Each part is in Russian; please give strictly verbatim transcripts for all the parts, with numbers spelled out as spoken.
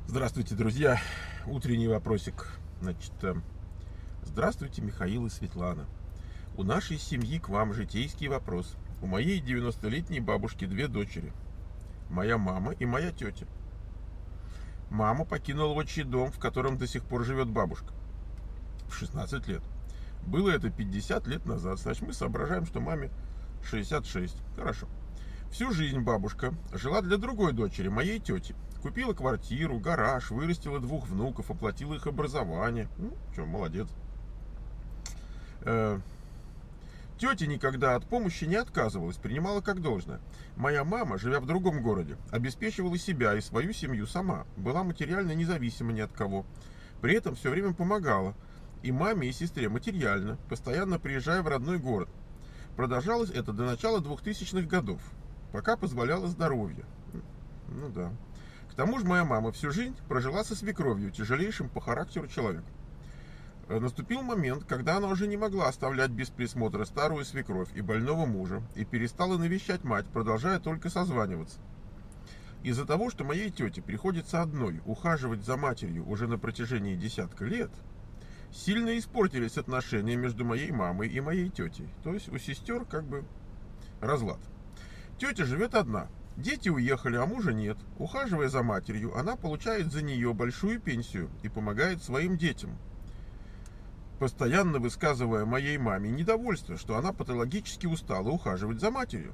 Здравствуйте, друзья. Утренний вопросик. Значит, э, здравствуйте, Михаил и Светлана. У нашей семьи к вам житейский вопрос. У моей девяностолетней бабушки две дочери. Моя мама и моя тетя. Мама покинула отчий дом, в котором до сих пор живет бабушка. В шестнадцать лет. Было это пятьдесят лет назад. Значит, мы соображаем, что маме шестьдесят шесть. Хорошо. Всю жизнь бабушка жила для другой дочери, моей тети. Купила квартиру, гараж, вырастила двух внуков, оплатила их образование. Ну, что, молодец. Э, тетя никогда от помощи не отказывалась, принимала как должное. Моя мама, живя в другом городе, обеспечивала себя и свою семью сама. Была материально независима ни от кого. При этом все время помогала. И маме, и сестре материально, постоянно приезжая в родной город. Продолжалось это до начала двухтысячных годов, пока позволяло здоровье. Ну да. К тому же моя мама всю жизнь прожила со свекровью, тяжелейшим по характеру человеком. Наступил момент, когда она уже не могла оставлять без присмотра старую свекровь и больного мужа, и перестала навещать мать, продолжая только созваниваться. Из-за того, что моей тете приходится одной ухаживать за матерью уже на протяжении десятка лет, сильно испортились отношения между моей мамой и моей тетей. То есть у сестер как бы разлад. Тетя живет одна. Дети уехали, а мужа нет. Ухаживая за матерью, она получает за нее большую пенсию и помогает своим детям, постоянно высказывая моей маме недовольство, что она патологически устала ухаживать за матерью.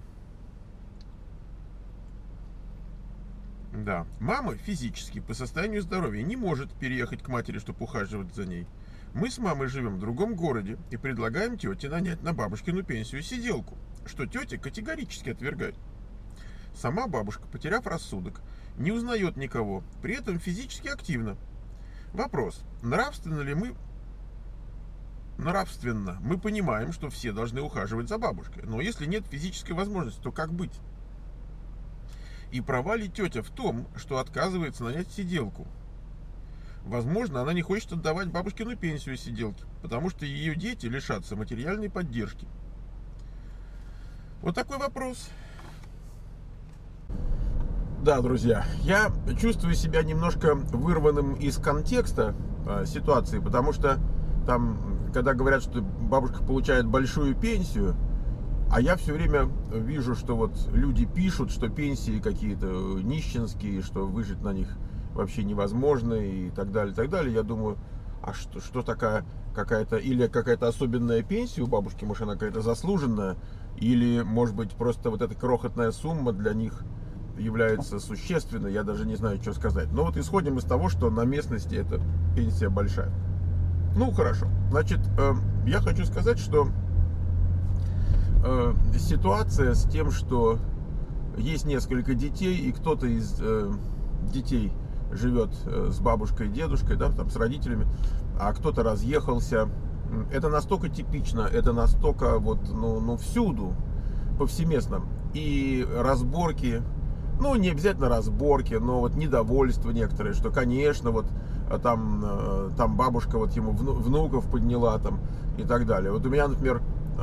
Да, мама физически по состоянию здоровья не может переехать к матери, чтобы ухаживать за ней. Мы с мамой живем в другом городе и предлагаем тете нанять на бабушкину пенсию сиделку, что тетя категорически отвергает. Сама бабушка, потеряв рассудок, не узнает никого, при этом физически активна. Вопрос: нравственно ли мы... Нравственно. Мы понимаем, что все должны ухаживать за бабушкой, но если нет физической возможности, то как быть? И права ли тетя в том, что отказывается нанять сиделку? Возможно, она не хочет отдавать бабушкину пенсию сиделке, потому что ее дети лишатся материальной поддержки. Вот такой вопрос. Да, друзья, я чувствую себя немножко вырванным из контекста э, ситуации, потому что там, когда говорят, что бабушка получает большую пенсию, а я все время вижу, что вот люди пишут, что пенсии какие-то нищенские, что выжить на них вообще невозможно и так далее, и так далее. Я думаю, а что, что такая какая-то, или какая-то особенная пенсия у бабушки, может, она какая-то заслуженная, или, может быть, просто вот эта крохотная сумма для них является существенной, я даже не знаю, что сказать. Но вот исходим из того, что на местности эта пенсия большая. Ну, хорошо. Значит, э, я хочу сказать, что э, ситуация с тем, что есть несколько детей, и кто-то из э, детей живет э, с бабушкой, дедушкой, да, там, с родителями, а кто-то разъехался, это настолько типично, это настолько вот, ну, ну, всюду, повсеместно. И разборки, ну, не обязательно разборки, но вот недовольство некоторые, что, конечно, вот там, там бабушка вот ему внуков подняла там и так далее. Вот у меня, например,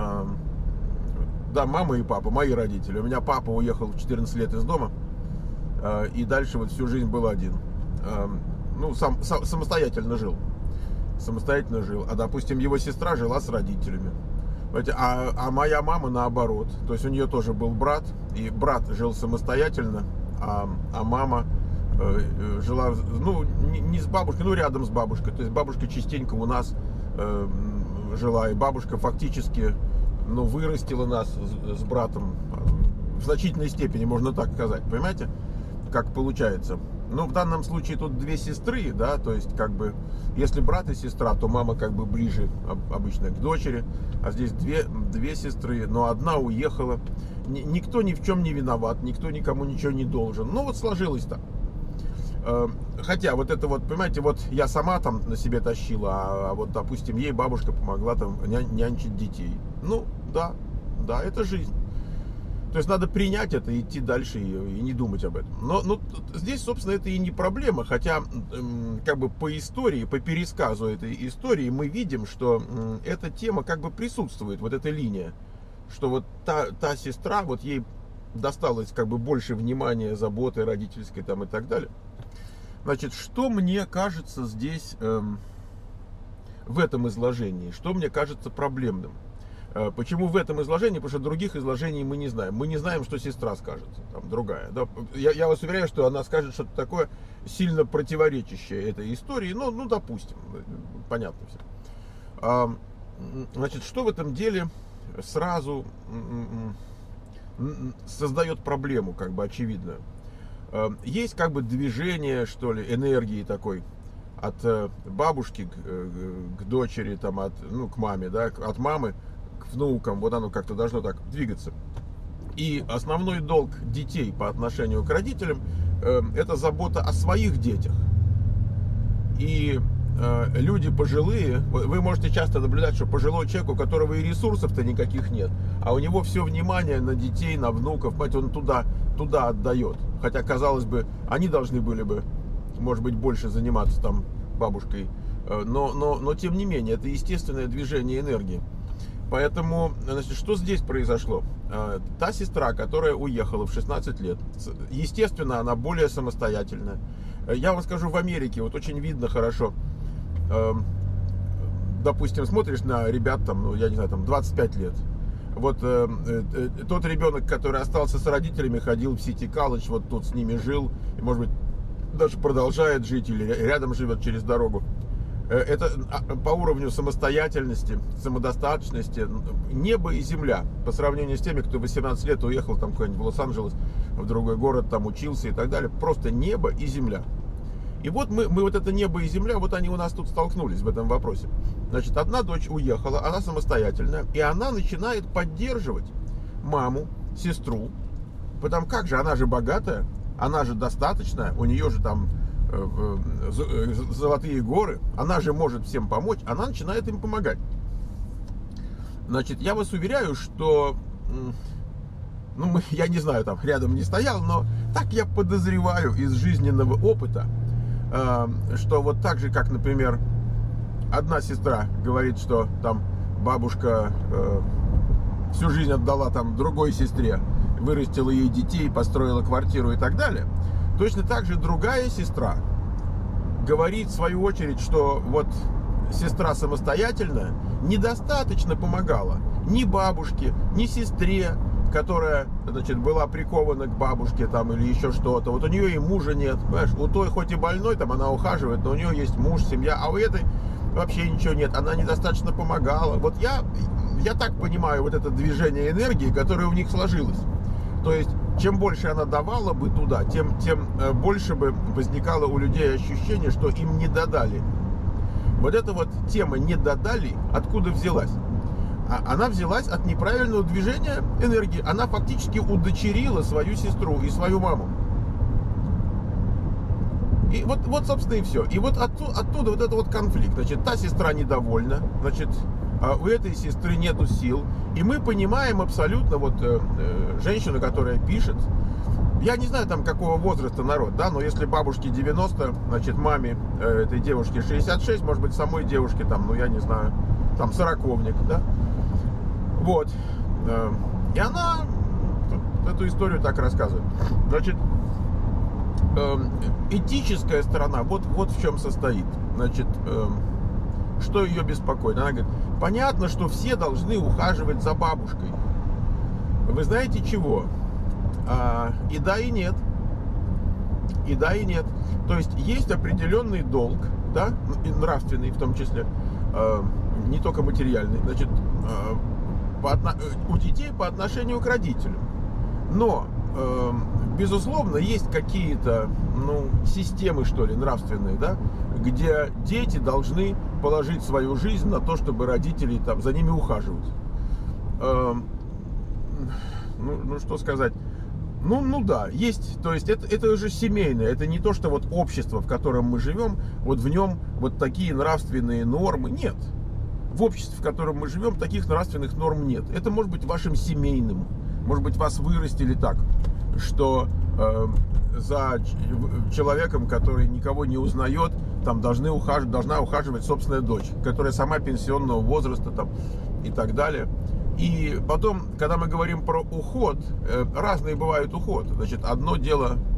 да, мама и папа, мои родители. У меня папа уехал в четырнадцать лет из дома, и дальше вот всю жизнь был один. Ну, сам, сам самостоятельно жил. Самостоятельно жил. А, допустим, его сестра жила с родителями. А, а моя мама наоборот. То есть у нее тоже был брат, и брат жил самостоятельно, а, а мама э, жила, ну, не, не с бабушкой, но рядом с бабушкой. То есть бабушка частенько у нас э, жила, и бабушка фактически, ну, вырастила нас с, с братом в значительной степени, можно так сказать. Понимаете, как получается? Ну, в данном случае тут две сестры, да, то есть, как бы, если брат и сестра, то мама как бы ближе обычно к дочери, а здесь две, две сестры, но одна уехала. Никто ни в чем не виноват, никто никому ничего не должен. Ну, вот сложилось так. Хотя, вот это вот, понимаете, вот я сама там на себе тащила, а вот, допустим, ей бабушка помогла там нянчить детей. Ну, да, да, это жизнь. То есть надо принять это, идти дальше и, и не думать об этом. Но, но здесь, собственно, это и не проблема. Хотя, эм, как бы по истории, по пересказу этой истории, мы видим, что эм, эта тема как бы присутствует, вот эта линия. Что вот та, та сестра, вот ей досталось как бы больше внимания, заботы родительской там и так далее. Значит, что мне кажется здесь, эм, в этом изложении, что мне кажется проблемным? Э, Почему в этом изложении? Потому что других изложений мы не знаем. Мы не знаем, что сестра скажет, там, другая. Да? Я, я вас уверяю, что она скажет что-то такое сильно противоречащее этой истории. Ну, ну допустим, понятно все. А, значит, что в этом деле сразу создает проблему, как бы очевидную? Есть как бы движение, что ли, энергии такой от бабушки к, к дочери, там, от, ну, к маме, да, от мамы к внукам. Вот оно как-то должно так двигаться. И основной долг детей по отношению к родителям э, это забота о своих детях. И э, люди пожилые, вы можете часто наблюдать, что пожилой человек, у которого и ресурсов-то никаких нет, а у него все внимание на детей, на внуков, понимаете, он туда, туда отдает. Хотя, казалось бы, они должны были бы, может быть, больше заниматься там бабушкой. Но, но, но тем не менее, это естественное движение энергии. Поэтому, значит, что здесь произошло? Та сестра, которая уехала в шестнадцать лет, естественно, она более самостоятельная. Я вам скажу, в Америке вот очень видно хорошо, допустим, смотришь на ребят, там, ну, я не знаю, там двадцать пять лет. Вот э, э, тот ребенок, который остался с родителями, ходил в Сити Колледж, вот тут с ними жил, и, может быть, даже продолжает жить или рядом живет через дорогу. Это по уровню самостоятельности, самодостаточности небо и земля по сравнению с теми, кто восемнадцать лет уехал там куда-нибудь в Лос-Анджелес, в другой город, там учился и так далее. Просто небо и земля. И вот мы, мы вот это небо и земля, вот они у нас тут столкнулись в этом вопросе. Значит, одна дочь уехала, она самостоятельная, и она начинает поддерживать маму, сестру. Потому как же, она же богатая, она же достаточная, у нее же там э, э, золотые горы, она же может всем помочь, она начинает им помогать. Значит, я вас уверяю, что, ну, мы, я не знаю, там рядом не стоял, но так я подозреваю из жизненного опыта, что вот так же, как, например, одна сестра говорит, что там бабушка э, всю жизнь отдала там другой сестре, вырастила ей детей, построила квартиру и так далее, точно так же другая сестра говорит в свою очередь, что вот сестра самостоятельная недостаточно помогала ни бабушке, ни сестре, которая, значит, была прикована к бабушке там или еще что-то. Вот у нее и мужа нет, понимаешь? У той хоть и больной, там она ухаживает, но у нее есть муж, семья, а у этой вообще ничего нет. Она недостаточно помогала. Вот я, я так понимаю вот это движение энергии, которое у них сложилось. То есть, чем больше она давала бы туда, тем, тем больше бы возникало у людей ощущение, что им не додали. Вот эта вот тема «не додали» откуда взялась? Она взялась от неправильного движения энергии. Она фактически удочерила свою сестру и свою маму. И вот, вот собственно, и все. И вот оттуда, оттуда вот этот вот конфликт. Значит, та сестра недовольна, значит, у этой сестры нету сил. И мы понимаем абсолютно вот э, женщину, которая пишет. Я не знаю, там, какого возраста народ, да, но если бабушке девяносто, значит, маме э, этой девушки шестьдесят шесть, может быть, самой девушке там, ну, я не знаю, там, сороковник, да. Вот. И она эту историю так рассказывает. Значит, этическая сторона вот, вот в чем состоит. Значит, что ее беспокоит? Она говорит, понятно, что все должны ухаживать за бабушкой. Вы знаете чего? И да, и нет. И да, и нет. То есть есть определенный долг, да, нравственный в том числе, не только материальный. Значит, По, у детей по отношению к родителям. Но, э, безусловно, есть какие-то, ну, системы, что ли, нравственные, да, где дети должны положить свою жизнь на то, чтобы родители там за ними ухаживать. Э, ну, ну, что сказать? Ну, ну да, есть, то есть это, это уже семейное, это не то, что вот общество, в котором мы живем, вот в нем вот такие нравственные нормы. Нет. В обществе, в котором мы живем, таких нравственных норм нет. Это может быть вашим семейным. Может быть, вас вырастили так, что э, за человеком, который никого не узнает, там должны ухаживать, должна ухаживать собственная дочь, которая сама пенсионного возраста там, и так далее. И потом, когда мы говорим про уход, э, разные бывают уход. Значит, одно дело, ну,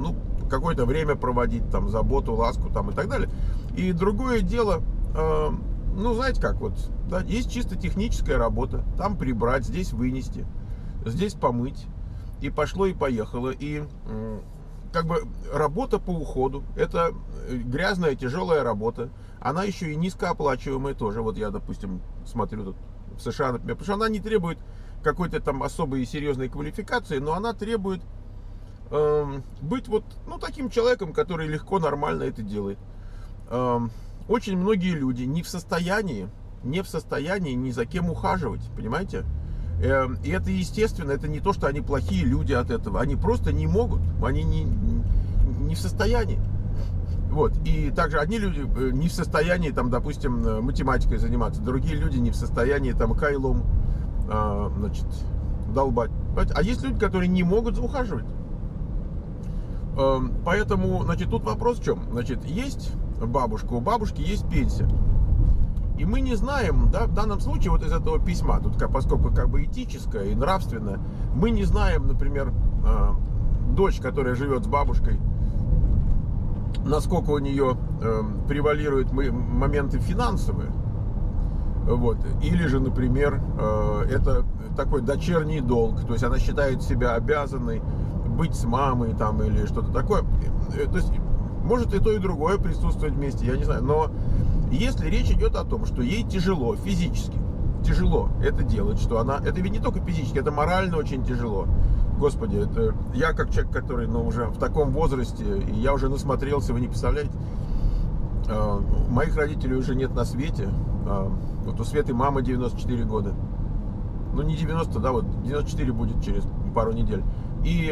какое-то время проводить, там, заботу, ласку, там, и так далее. И другое дело, э, ну, знаете как, вот, да, есть чисто техническая работа, там прибрать, здесь вынести, здесь помыть, и пошло, и поехало, и э, как бы работа по уходу, это грязная, тяжелая работа, она еще и низкооплачиваемая тоже, вот я, допустим, смотрю тут в США, например, потому что она не требует какой-то там особой и серьезной квалификации, но она требует э, быть вот, ну, таким человеком, который легко, нормально это делает. Э, очень многие люди не в состоянии, не в состоянии ни за кем ухаживать, понимаете? Э, и это естественно, это не то, что они плохие люди от этого, они просто не могут, они не, не в состоянии. Вот. И также одни люди не в состоянии, там, допустим, математикой заниматься, другие люди не в состоянии там кайлом, а, значит, долбать. А есть люди, которые не могут ухаживать. Поэтому, значит, тут вопрос в чем? Значит, есть бабушка, у бабушки есть пенсия. И мы не знаем, да, в данном случае вот из этого письма, тут поскольку как бы этическое и нравственное, мы не знаем, например, дочь, которая живет с бабушкой, насколько у нее э, превалируют моменты финансовые, вот, или же, например, э, это такой дочерний долг, то есть она считает себя обязанной быть с мамой там или что-то такое, то есть может и то, и другое присутствовать вместе, я не знаю, но если речь идет о том, что ей тяжело физически, тяжело это делать, что она, это ведь не только физически, это морально очень тяжело. Господи, это я как человек, который, ну, уже в таком возрасте, и я уже насмотрелся, вы не представляете, э, моих родителей уже нет на свете. Э, вот у Светы мама девяносто четыре года. Ну, не девяносто, да, вот девяносто четыре будет через пару недель. И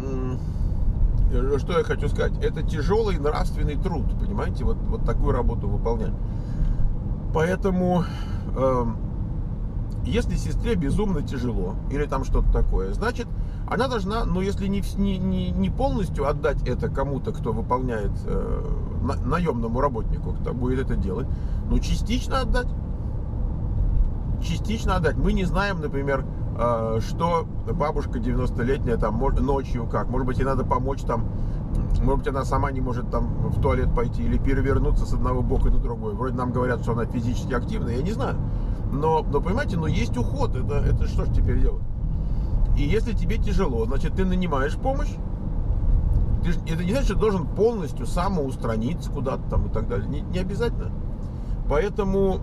э, что я хочу сказать, это тяжелый нравственный труд, понимаете, вот, вот такую работу выполнять. Поэтому... Э, если сестре безумно тяжело, или там что-то такое, значит, она должна, ну, если не, не, не полностью отдать это кому-то, кто выполняет, э, на, наемному работнику, кто будет это делать, ну, частично отдать. Частично отдать. Мы не знаем, например, э, что бабушка девяностолетняя там ночью как. Может быть, ей надо помочь там, может быть, она сама не может там в туалет пойти или перевернуться с одного бока на другой. Вроде нам говорят, что она физически активна, я не знаю. Но, но понимаете, но есть уход, это, это что ж теперь делать? И если тебе тяжело, значит, ты нанимаешь помощь. Ты, это не значит, что ты должен полностью самоустраниться куда-то там и так далее. Не, не обязательно. Поэтому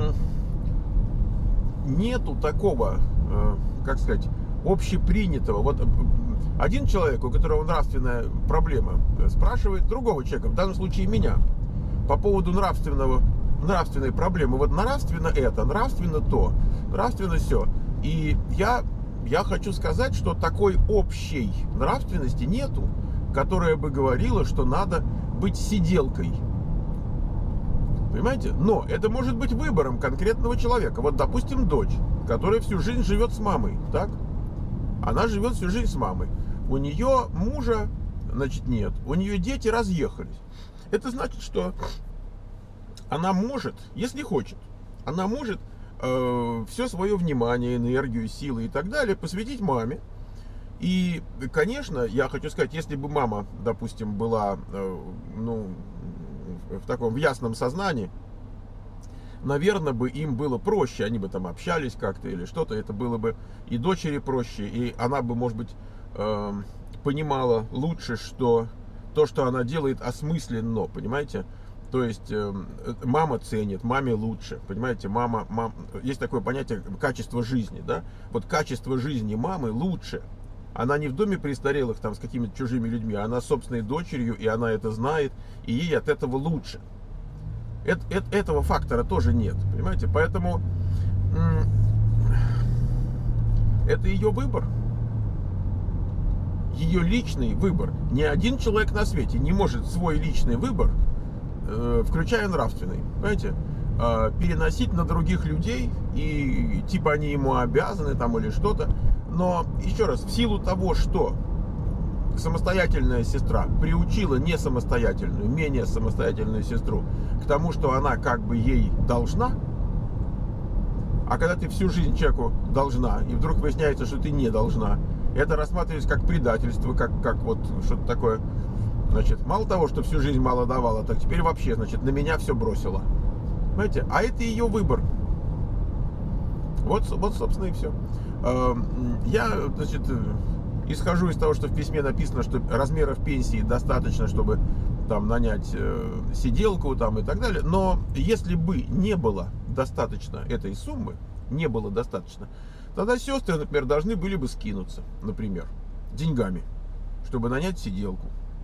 нету такого, как сказать, общепринятого. Вот один человек, у которого нравственная проблема, спрашивает другого человека, в данном случае меня, по поводу нравственного нравственные проблемы. Вот нравственно это, нравственно то, нравственно все. И я, я хочу сказать, что такой общей нравственности нету, которая бы говорила, что надо быть сиделкой. Понимаете? Но это может быть выбором конкретного человека. Вот, допустим, дочь, которая всю жизнь живет с мамой, так? Она живет всю жизнь с мамой. У нее мужа, значит, нет. У нее дети разъехались. Это значит, что она может, если хочет, она может э, все свое внимание, энергию, силы и так далее посвятить маме. И, конечно, я хочу сказать, если бы мама, допустим, была э, ну, в таком в ясном сознании, наверное, бы им было проще, они бы там общались как-то или что-то, это было бы и дочери проще, и она бы, может быть, э, понимала лучше, что то, что она делает, осмысленно, понимаете? То есть э, мама ценит, маме лучше, понимаете, мама, мам, есть такое понятие качество жизни, да, вот качество жизни мамы лучше, она не в доме престарелых там с какими-то чужими людьми, она собственной дочерью, и она это знает, и ей от этого лучше. Это, это, этого фактора тоже нет, понимаете, поэтому это ее выбор, ее личный выбор. Ни один человек на свете не может свой личный выбор, включая нравственный, понимаете, переносить на других людей, и типа они ему обязаны там или что-то. Но еще раз, в силу того, что самостоятельная сестра приучила не самостоятельную, менее самостоятельную сестру к тому, что она как бы ей должна, а когда ты всю жизнь человеку должна, и вдруг выясняется, что ты не должна, это рассматривается как предательство, как, как вот что-то такое. Значит, мало того, что всю жизнь мало давала, так теперь вообще, значит, на меня все бросила. Понимаете? А это ее выбор. Вот, вот, собственно, и все. Я, значит, исхожу из того, что в письме написано, что размеров пенсии достаточно, чтобы там нанять э, сиделку там и так далее. Но если бы не было достаточно этой суммы, не было достаточно, тогда сестры, например, должны были бы скинуться, например, деньгами, чтобы нанять сиделку.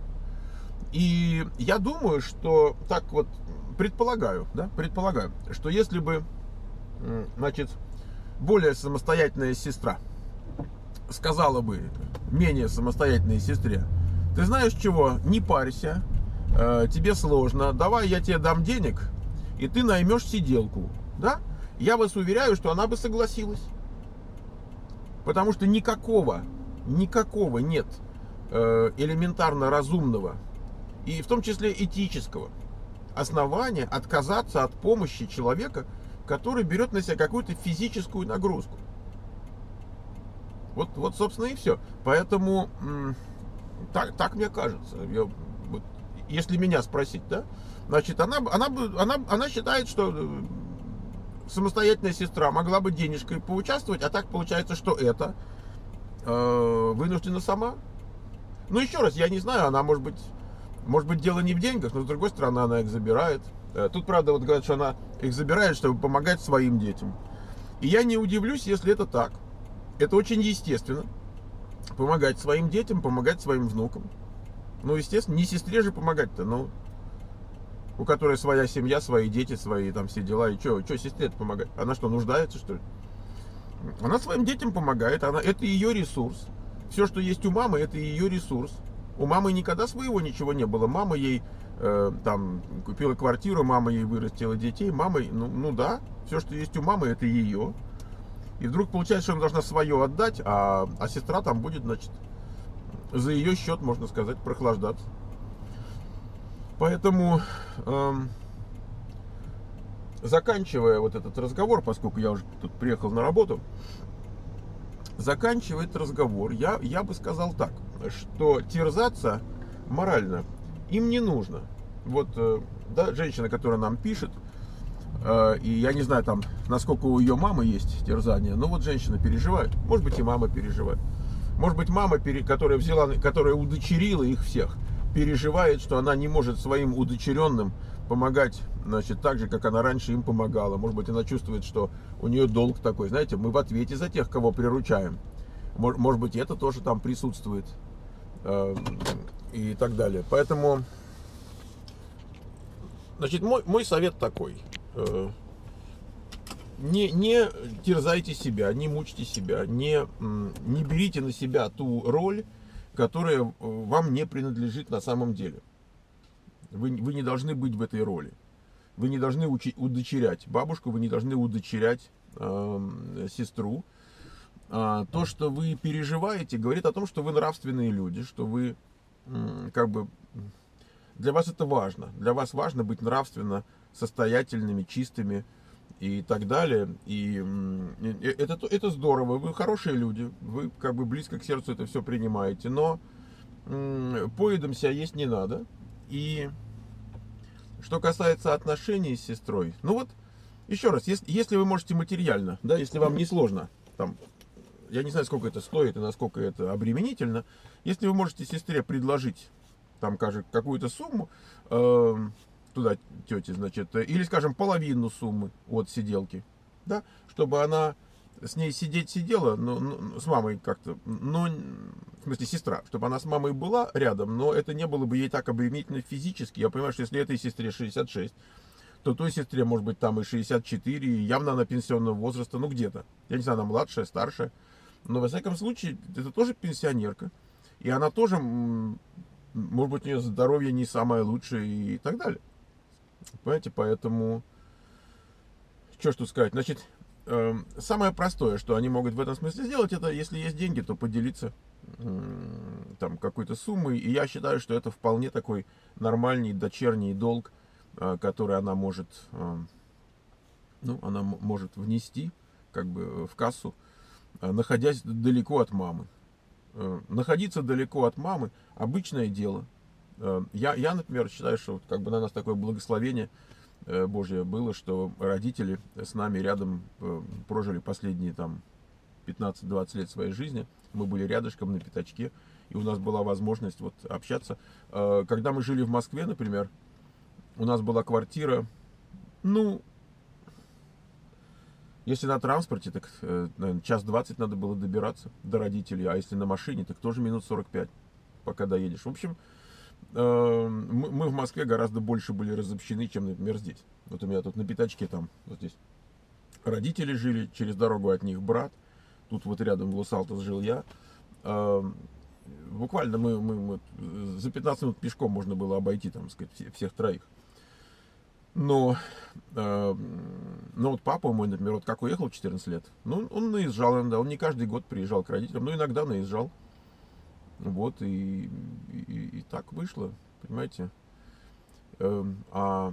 И я думаю, что так вот предполагаю, да, предполагаю, что если бы, значит, более самостоятельная сестра сказала бы менее самостоятельной сестре: ты знаешь чего, не парься, э, тебе сложно, давай я тебе дам денег, и ты наймешь сиделку, да? Я вас уверяю, что она бы согласилась. Потому что никакого, никакого нет э, элементарно разумного, и в том числе этического, основания отказаться от помощи человека, который берет на себя какую-то физическую нагрузку. Вот, вот собственно, и все. Поэтому, так, так мне кажется. Я, вот, если меня спросить, да, значит, она, она, она, она считает, что самостоятельная сестра могла бы денежкой поучаствовать, а так получается, что это э, вынуждена сама. Ну, еще раз, я не знаю, она, может быть, может быть, дело не в деньгах, но, с другой стороны, она их забирает. Тут, правда, вот говорят, что она их забирает, чтобы помогать своим детям. И я не удивлюсь, если это так. Это очень естественно. Помогать своим детям, помогать своим внукам. Ну, естественно, не сестре же помогать-то, ну, у которой своя семья, свои дети, свои там все дела. И что, что сестре-то помогать? Она что, нуждается, что ли? Она своим детям помогает, она, это ее ресурс. Все, что есть у мамы, это ее ресурс. У мамы никогда своего ничего не было. Мама ей э, там купила квартиру, мама ей вырастила детей. Мама, ну, ну да, все, что есть у мамы, это ее. И вдруг получается, что она должна свое отдать, а, а сестра там будет, значит, за ее счет, можно сказать, прохлаждаться. Поэтому, эм, заканчивая вот этот разговор, поскольку я уже тут приехал на работу, заканчивая этот разговор, я, я бы сказал так, что терзаться морально им не нужно. Вот, да, женщина, которая нам пишет, э, и я не знаю, там, насколько у ее мамы есть терзание, но вот женщина переживает, может быть, и мама переживает. Может быть, мама, которая взяла, которая удочерила их всех, переживает, что она не может своим удочеренным помогать, значит, так же, как она раньше им помогала. Может быть, она чувствует, что у нее долг такой. Знаете, мы в ответе за тех, кого приручаем. Может быть, это тоже там присутствует. И так далее. Поэтому, значит, мой, мой совет такой. Не, не терзайте себя, не мучьте себя, не, не берите на себя ту роль, которая вам не принадлежит на самом деле. Вы, вы не должны быть в этой роли. Вы не должны учи, удочерять бабушку, вы не должны удочерять э, сестру. А, то, что вы переживаете, говорит о том, что вы нравственные люди, что вы э, как бы... Для вас это важно. Для вас важно быть нравственно состоятельными, чистыми и так далее. И э, это, это здорово. Вы хорошие люди. Вы как бы близко к сердцу это все принимаете. Но э, поедом себя есть не надо. И что касается отношений с сестрой, ну вот, еще раз, если, если вы можете материально, да, если вам не сложно, там, я не знаю, сколько это стоит и насколько это обременительно, если вы можете сестре предложить, там, скажем, какую-то сумму, э, туда тете, значит, или, скажем, половину суммы от сиделки, да, чтобы она с ней сидеть сидела, но, ну, с мамой как-то, но, в смысле, сестра, чтобы она с мамой была рядом, но это не было бы ей так обременительно физически. Я понимаю, что если этой сестре шестьдесят шесть, то той сестре, может быть, там и шестьдесят четыре, и явно она пенсионного возраста, ну где-то. Я не знаю, она младшая, старшая, но, во всяком случае, это тоже пенсионерка, и она тоже, может быть, у нее здоровье не самое лучшее и так далее. Понимаете, поэтому, что ж тут сказать, значит, самое простое, что они могут в этом смысле сделать, это, если есть деньги, то поделиться там какой-то суммой. И я считаю, что это вполне такой нормальный дочерний долг, который она может, ну, она может внести как бы в кассу, находясь далеко от мамы. Находиться далеко от мамы — обычное дело. Я, я, например, считаю, что вот как бы на нас такое благословение Божье было, что родители с нами рядом прожили последние там пятнадцать-двадцать лет своей жизни. Мы были рядышком на пятачке, и у нас была возможность вот общаться. Когда мы жили в Москве, например, у нас была квартира, ну, если на транспорте, так, наверное, час двадцать надо было добираться до родителей, а если на машине, так тоже минут сорок пять, пока доедешь. В общем, мы в Москве гораздо больше были разобщены, чем, например, здесь. Вот у меня тут на пятачке там, вот здесь, родители жили, через дорогу от них брат, тут вот рядом в Лос-Алтос жил я. Буквально мы, мы, мы за пятнадцать минут пешком можно было обойти, там, сказать, всех троих. Но, э, ну вот папа мой, например, вот как уехал в четырнадцать лет, ну, он наезжал иногда, он не каждый год приезжал к родителям, но иногда наезжал. Вот, и, и, и так вышло, понимаете. Э, а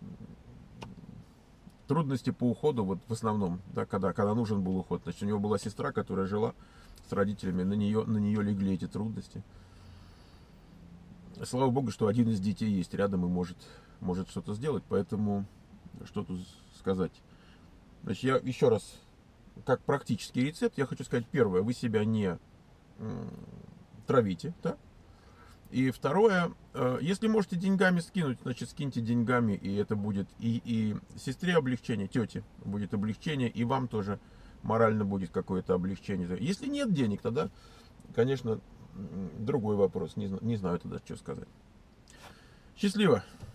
трудности по уходу, вот в основном, да, когда, когда нужен был уход, значит, у него была сестра, которая жила с родителями, на нее, на нее легли эти трудности. Слава Богу, что один из детей есть рядом и может, может что-то сделать, поэтому что тут сказать. Значит, я еще раз, как практический рецепт, я хочу сказать, первое, вы себя не травите, да? И второе, если можете деньгами скинуть, значит, скиньте деньгами, и это будет и, и сестре облегчение, тете будет облегчение, и вам тоже морально будет какое-то облегчение. Если нет денег, тогда, конечно, другой вопрос, не, не знаю тогда, что сказать. Счастливо!